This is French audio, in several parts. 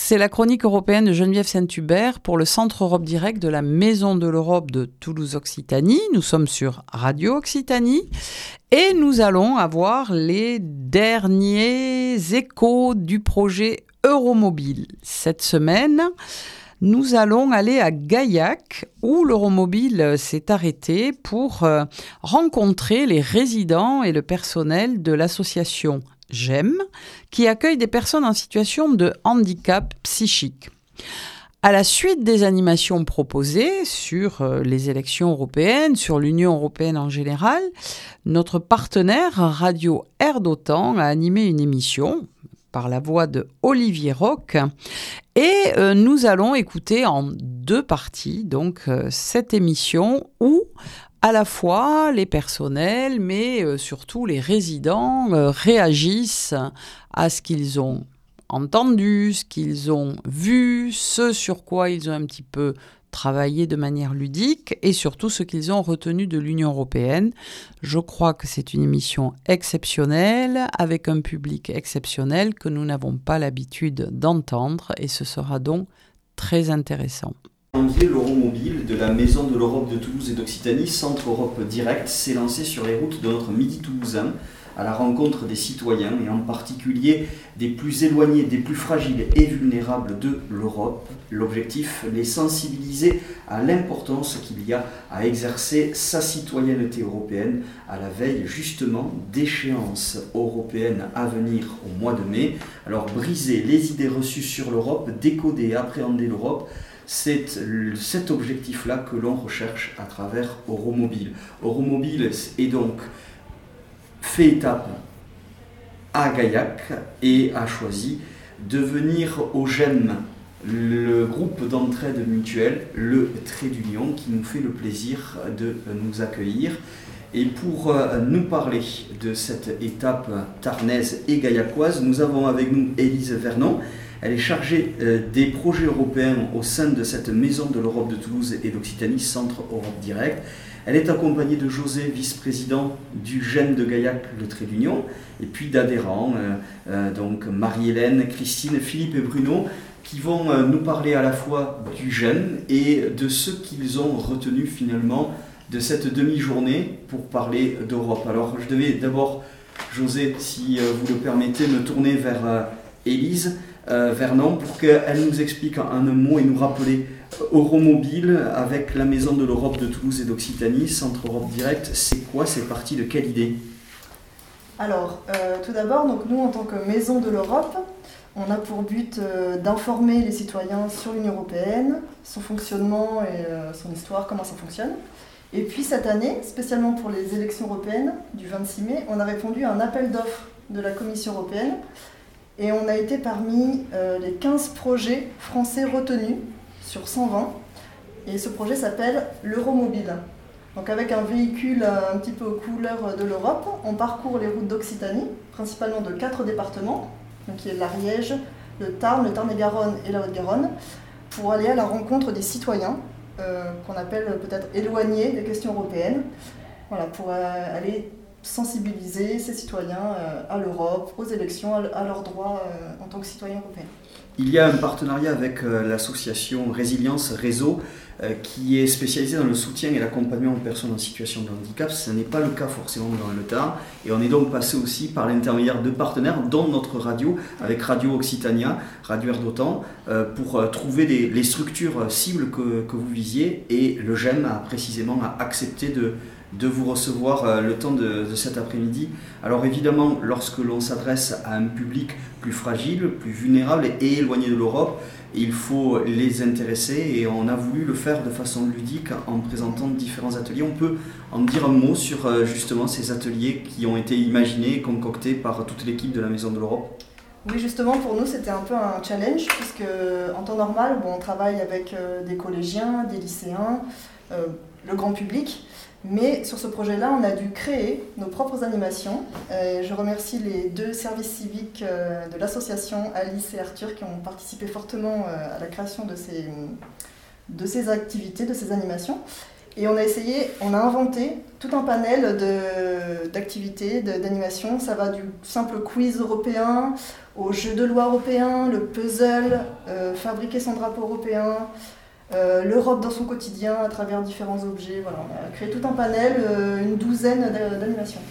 c'est la chronique européenne de Geneviève Saint-Hubert pour le Centre Europe Direct de la Maison de l'Europe de Toulouse-Occitanie. Nous sommes sur Radio Occitanie et nous allons avoir les derniers échos du projet Euromobile. Cette semaine, nous allons aller à Gaillac où l'Euromobile s'est arrêté pour rencontrer les résidents et le personnel de l'association GEM, qui accueille des personnes en situation de handicap psychique. À la suite des animations proposées sur les élections européennes, sur l'Union européenne en général, notre partenaire Radio Air d'Otan a animé une émission par la voix de Olivier Roch et nous allons écouter en deux parties donc cette émission où à la fois les personnels, mais surtout les résidents réagissent à ce qu'ils ont entendu, ce qu'ils ont vu, ce sur quoi ils ont un petit peu travaillé de manière ludique et surtout ce qu'ils ont retenu de l'Union européenne. Je crois que c'est une émission exceptionnelle, avec un public exceptionnel que nous n'avons pas l'habitude d'entendre et ce sera donc très intéressant. L'Euromobile de la Maison de l'Europe de Toulouse et d'Occitanie, Centre Europe Direct, s'est lancé sur les routes de notre Midi toulousain à la rencontre des citoyens et en particulier des plus éloignés, des plus fragiles et vulnérables de l'Europe. L'objectif, les sensibiliser à l'importance qu'il y a à exercer sa citoyenneté européenne à la veille justement d'échéances européennes à venir au mois de mai. Alors briser les idées reçues sur l'Europe, décoder et appréhender l'Europe, c'est cet objectif-là que l'on recherche à travers Euromobile. Euromobile est donc fait étape à Gaillac et a choisi de venir au GEM, le groupe d'entraide mutuelle, le Trait d'Union, qui nous fait le plaisir de nous accueillir. Et pour nous parler de cette étape tarnaise et gaillacoise, nous avons avec nous Élise Vernon. Elle est chargée des projets européens au sein de cette Maison de l'Europe de Toulouse et d'Occitanie, Centre Europe Direct. Elle est accompagnée de José, vice-président du GEM de Gaillac, le Trait d'Union, et puis d'adhérents, donc Marie-Hélène, Christine, Philippe et Bruno, qui vont nous parler à la fois du GEM et de ce qu'ils ont retenu finalement de cette demi-journée pour parler d'Europe. Alors je devais d'abord, José, si vous le permettez, me tourner vers Élise Vernon pour qu'elle nous explique en un mot et nous rappeler Euromobile avec la Maison de l'Europe de Toulouse et d'Occitanie, Centre Europe Direct, c'est quoi, c'est parti de quelle idée? Alors, tout d'abord, donc nous en tant que Maison de l'Europe, on a pour but d'informer les citoyens sur l'Union européenne, son fonctionnement et son histoire, comment ça fonctionne. Et puis cette année, spécialement pour les élections européennes du 26 mai, on a répondu à un appel d'offres de la Commission européenne et on a été parmi les 15 projets français retenus sur 120. Et ce projet s'appelle l'Euromobile. Donc avec un véhicule un petit peu aux couleurs de l'Europe, on parcourt les routes d'Occitanie, principalement de 4 départements, donc qui est l'Ariège, le Tarn-et-Garonne et la Haute-Garonne, pour aller à la rencontre des citoyens, qu'on appelle peut-être éloignés des questions européennes, voilà, pour aller sensibiliser ces citoyens à l'Europe, aux élections, à leurs droits en tant que citoyens européens. Il y a un partenariat avec l'association Résilience Réseau qui est spécialisée dans le soutien et l'accompagnement aux personnes en situation de handicap. Ce n'est pas le cas forcément dans le Tarn. Et on est donc passé aussi par l'intermédiaire de partenaires, dont notre radio, avec Radio Occitania, Radio Air d'Otan, pour trouver les structures cibles que vous visiez. Et le GEM a précisément accepté de vous recevoir le temps de cet après-midi. Alors évidemment, lorsque l'on s'adresse à un public plus fragile, plus vulnérable et éloigné de l'Europe, il faut les intéresser et on a voulu le faire de façon ludique en présentant différents ateliers. On peut en dire un mot sur justement ces ateliers qui ont été imaginés et concoctés par toute l'équipe de la Maison de l'Europe? Oui, justement, pour nous, c'était un peu un challenge, puisque en temps normal, on travaille avec des collégiens, des lycéens, le grand public. Mais sur ce projet-là, on a dû créer nos propres animations. Je remercie les 2 services civiques de l'association, Alice et Arthur, qui ont participé fortement à la création de ces activités, de ces animations. Et on a inventé tout un panel d'activités, d'animations. Ça va du simple quiz européen au jeu de loi européen, le puzzle, fabriquer son drapeau européen, l'Europe dans son quotidien à travers différents objets. Voilà, on a créé tout un panel, une douzaine d'animations.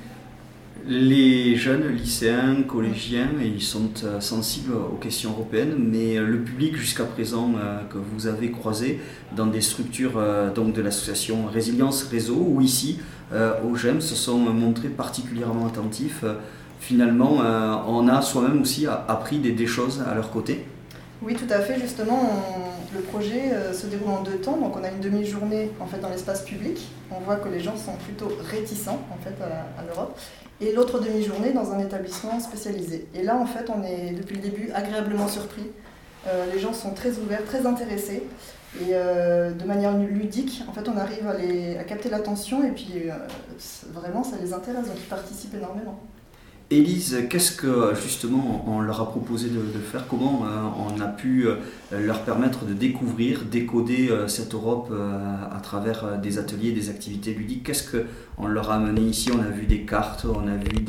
Les jeunes lycéens, collégiens, ils sont sensibles aux questions européennes, mais le public jusqu'à présent que vous avez croisé dans des structures donc de l'association Résilience Réseau ou ici au GEM se sont montrés particulièrement attentifs. Finalement, on a soi-même aussi appris des choses à leur côté. Oui, tout à fait. Justement, le projet se déroule en 2 temps. Donc, on a une demi-journée en fait dans l'espace public. On voit que les gens sont plutôt réticents en fait à l'Europe. Et l'autre demi-journée dans un établissement spécialisé. Et là, en fait, on est depuis le début agréablement surpris. Les gens sont très ouverts, très intéressés. Et de manière ludique, en fait, on arrive à capter l'attention et puis vraiment, ça les intéresse. Donc, ils participent énormément. Élise, qu'est-ce que justement on leur a proposé de faire? Comment on a pu leur permettre de découvrir, décoder cette Europe à travers des ateliers, des activités ludiques? Qu'est-ce qu'on leur a amené ici? On a vu des cartes, on a vu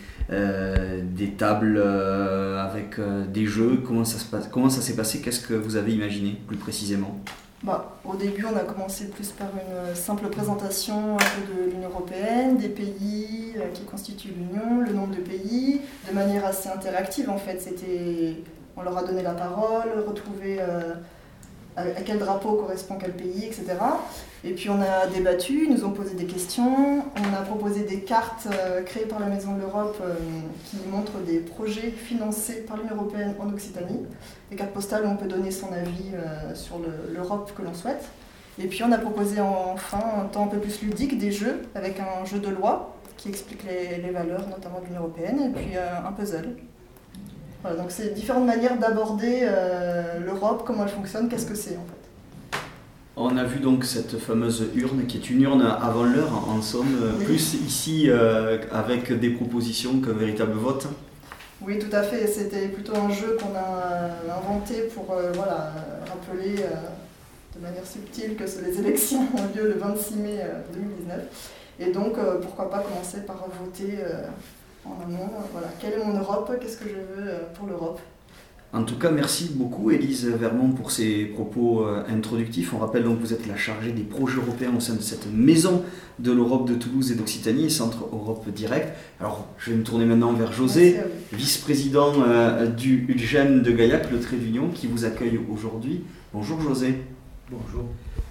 des tables avec des jeux. Comment ça s'est passé? Qu'est-ce que vous avez imaginé plus précisément? Au début, on a commencé plus par une simple présentation un peu de l'Union européenne, des pays qui constituent l'Union, le nombre de pays, de manière assez interactive en fait. On leur a donné la parole, retrouver à quel drapeau correspond quel pays, etc. Et puis on a débattu, ils nous ont posé des questions, on a proposé des cartes créées par la Maison de l'Europe qui montrent des projets financés par l'Union européenne en Occitanie. Des cartes postales où on peut donner son avis sur l'Europe que l'on souhaite. Et puis on a proposé enfin un temps un peu plus ludique, des jeux avec un jeu de loi qui explique les valeurs notamment de l'Union européenne et puis un puzzle. Voilà, donc c'est différentes manières d'aborder l'Europe, comment elle fonctionne, qu'est-ce que c'est en fait. On a vu donc cette fameuse urne qui est une urne avant l'heure en somme, oui. Plus ici avec des propositions qu'un véritable vote. Oui, tout à fait. C'était plutôt un jeu qu'on a inventé pour rappeler de manière subtile que les élections ont lieu le 26 mai 2019. Et donc, pourquoi pas commencer par voter en amont. Voilà. Quelle est mon Europe? Qu'est-ce que je veux pour l'Europe? En tout cas, merci beaucoup Élise Vermont pour ces propos introductifs. On rappelle donc que vous êtes la chargée des projets européens au sein de cette maison de l'Europe de Toulouse et d'Occitanie, Centre Europe Direct. Alors, je vais me tourner maintenant vers José, vice-président du GEM de Gaillac, le trait d'union, qui vous accueille aujourd'hui. Bonjour José. Bonjour.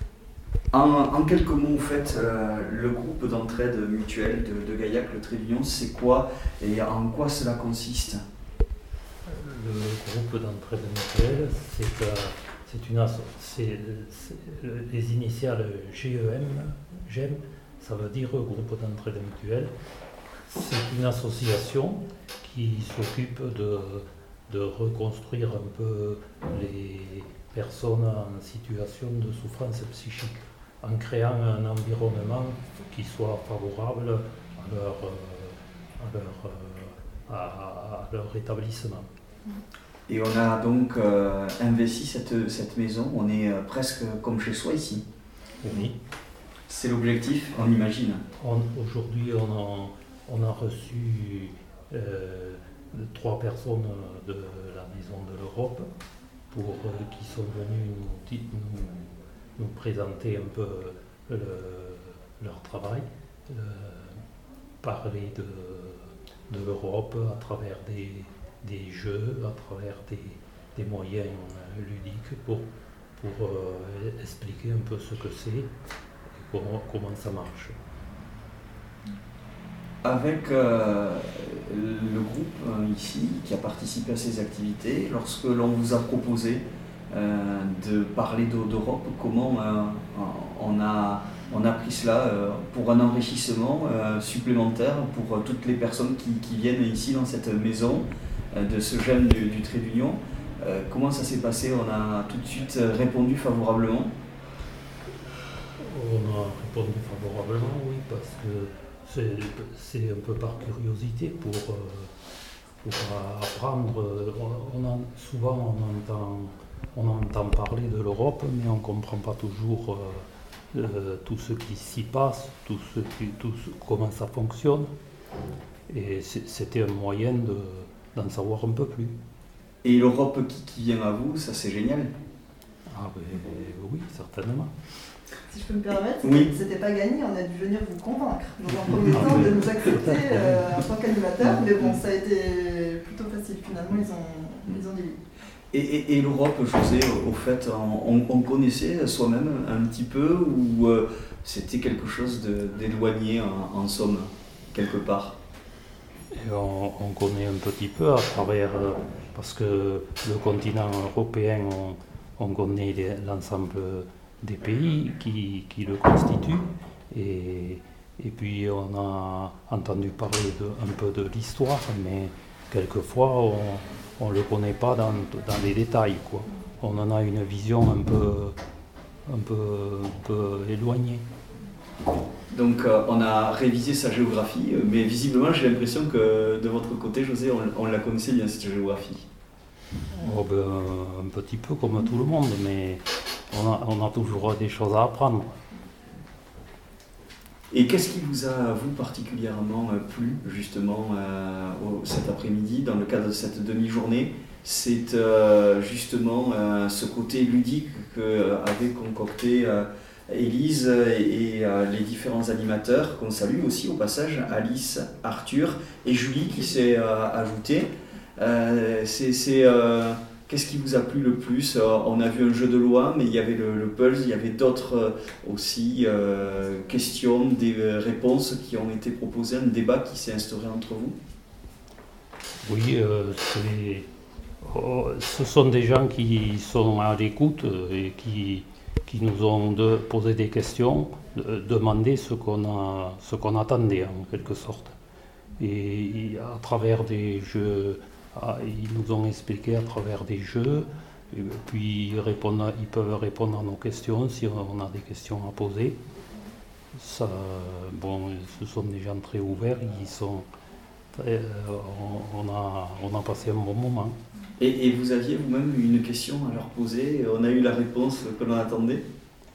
En quelques mots, en fait, le groupe d'entraide mutuelle de Gaillac, le trait d'union, c'est quoi et en quoi cela consiste? Le groupe d'entraide mutuelle, c'est les initiales GEM, ça veut dire groupe d'entraide mutuelle. C'est une association qui s'occupe de reconstruire un peu les personnes en situation de souffrance psychique, en créant un environnement qui soit favorable à leur établissement. Et on a donc investi cette maison, on est presque comme chez soi ici. Oui. C'est l'objectif, on imagine. Aujourd'hui, on a reçu 3 personnes de la Maison de l'Europe qui sont venues nous présenter un peu leur travail, parler de l'Europe à travers des jeux, à travers des moyens ludiques pour expliquer un peu ce que c'est et comment ça marche. Avec le groupe ici qui a participé à ces activités, lorsque l'on vous a proposé de parler d'Europe, comment on a pris cela pour un enrichissement supplémentaire pour toutes les personnes qui viennent ici dans cette maison de ce GEM du trait d'union. Comment ça s'est passé? On a tout de suite répondu favorablement? On a répondu favorablement, oui, parce que c'est un peu par curiosité pour apprendre. Souvent on entend parler de l'Europe, mais on ne comprend pas toujours tout ce qui s'y passe, comment ça fonctionne. Et c'était un moyen d'en savoir un peu plus. Et l'Europe qui vient à vous, ça c'est génial. Ah ben, oui, certainement. Si je peux me permettre, oui. C'était pas gagné, on a dû venir vous convaincre dans un premier temps de nous accepter en tant qu'animateur, mais bon, ça a été plutôt facile finalement, ils ont dit oui. Et l'Europe, José, au fait, on connaissait soi-même un petit peu ou c'était quelque chose d'éloigné en somme, quelque part? Et on connaît un petit peu à travers, parce que le continent européen, on connaît l'ensemble des pays qui le constituent. Et puis on a entendu parler un peu de l'histoire, mais quelquefois on ne le connaît pas dans les détails, quoi. On en a une vision un peu éloignée. Donc on a révisé sa géographie, mais visiblement j'ai l'impression que de votre côté, José, on la connaissait bien cette géographie. Oh ben, un petit peu comme tout le monde, mais on a toujours des choses à apprendre. Et qu'est-ce qui vous a, vous, particulièrement plu, justement, cet après-midi, dans le cadre de cette demi-journée? C'est justement ce côté ludique qu'avait concocté Élise et les différents animateurs, qu'on salue aussi au passage, Alice, Arthur et Julie qui s'est ajoutée. Qu'est-ce qui vous a plu le plus? On a vu un jeu de loi, mais il y avait le puzzle, il y avait d'autres aussi questions, des réponses qui ont été proposées, un débat qui s'est instauré entre vous. Oui, ce sont des gens qui sont à l'écoute et qui nous ont posé des questions, demandé ce qu'on attendait en quelque sorte. Et à travers des jeux, ils nous ont expliqué à travers des jeux, et puis ils peuvent répondre à nos questions si on a des questions à poser. Ça, bon, ce sont des gens très ouverts, on a passé un bon moment. Et vous aviez vous-même une question à leur poser, on a eu la réponse que l'on attendait?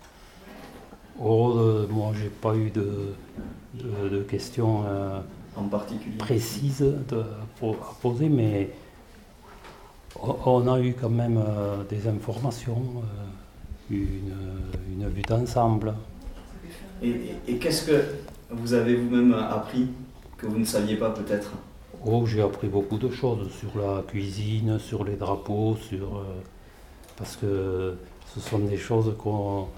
Moi, j'ai pas eu de questions en particulier précises à poser, mais on a eu quand même des informations, une vue d'ensemble. Et qu'est-ce que vous avez vous-même appris que vous ne saviez pas peut-être? J'ai appris beaucoup de choses sur la cuisine, sur les drapeaux, parce que ce sont des choses qu'on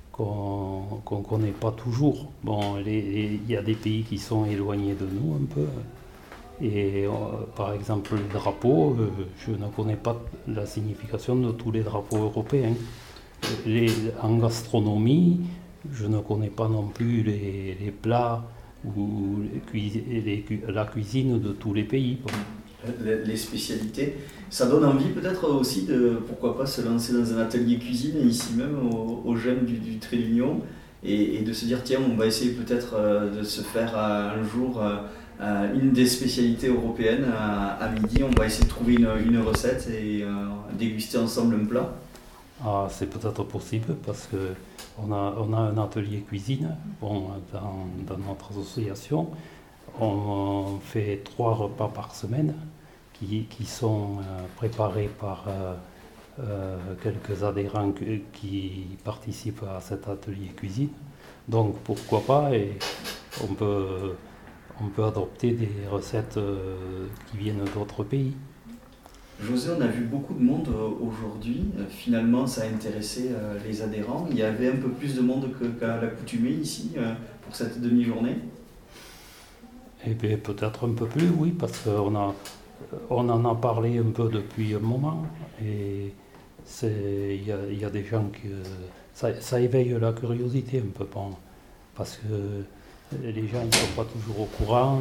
ne connaît pas toujours. Bon, il y a des pays qui sont éloignés de nous un peu. Et par exemple, les drapeaux, je ne connais pas la signification de tous les drapeaux européens. En gastronomie, je ne connais pas non plus les plats ou la cuisine de tous les pays. Les spécialités. Ça donne envie peut-être aussi de, pourquoi pas, se lancer dans un atelier cuisine ici même au GEM du Trait d'Union et de se dire tiens, on va essayer peut-être de se faire un jour une des spécialités européennes à midi, on va essayer de trouver une recette et déguster ensemble un plat. Ah, c'est peut-être possible parce qu'on a un atelier cuisine dans notre association. On fait 3 repas par semaine qui sont préparés par quelques adhérents qui participent à cet atelier cuisine. Donc pourquoi pas, et on peut adopter des recettes qui viennent d'autres pays. José, on a vu beaucoup de monde aujourd'hui. Finalement, ça a intéressé les adhérents. Il y avait un peu plus de monde qu'à l'accoutumée ici pour cette demi-journée. Eh bien, peut-être un peu plus, oui, parce qu'on en a parlé un peu depuis un moment. Et il y a des gens qui... Ça éveille la curiosité un peu, parce que les gens ne sont pas toujours au courant.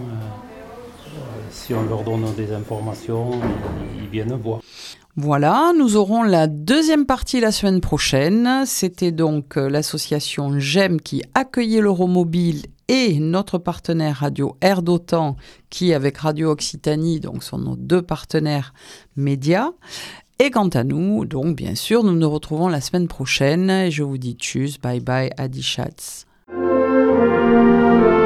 Si on leur donne des informations, ils viennent voir. Voilà, nous aurons la deuxième partie la semaine prochaine. C'était donc l'association GEM qui accueillait l'Euromobile et notre partenaire Radio Air d'Otan qui, avec Radio Occitanie, donc sont nos 2 partenaires médias. Et quant à nous, donc bien sûr, nous nous retrouvons la semaine prochaine. Et je vous dis tchuss, bye bye, adi schatz.